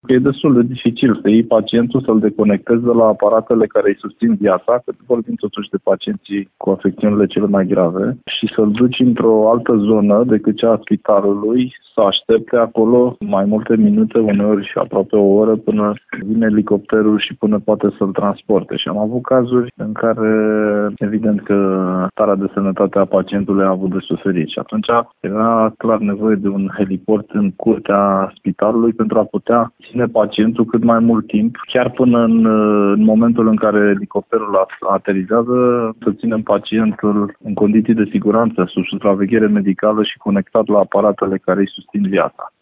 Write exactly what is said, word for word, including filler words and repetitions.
că e destul de dificil să iei pacientul, să-l deconectezi de la aparatele care îi susțin viața, că vorbim totuși de pacienții cu afecțiunile cele mai grave, și să-l duci într-o altă zonă decât cea a spitalului, să aștepte acolo mai multe minute, uneori și aproape o oră, până vine elicopterul și până poate să-l transporte. Și am avut cazuri în care, evident că starea de sănătate a pacientului a avut de suferit. Și atunci era clar nevoie de un heliport în curtea spitalului pentru a putea ține pacientul cât mai mult timp, chiar până în, în momentul în care elicopterul aterizează, să ținem pacientul în condiții de siguranță, sub supraveghere medicală și conectat la aparatele care îi susțin viața.